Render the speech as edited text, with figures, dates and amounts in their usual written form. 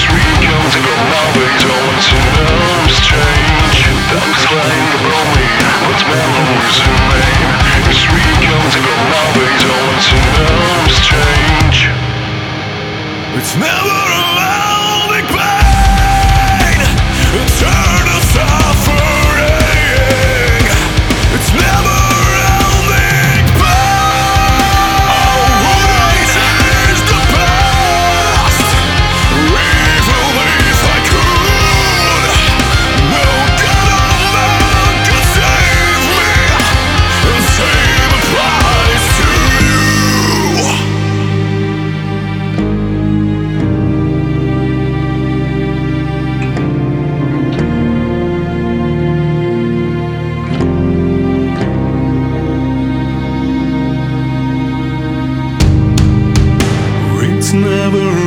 It's never a big pain, eternal suffering. It's never ending pain. I wouldn't change the past, even if I could. No God of man could save me and say the price to you. It's never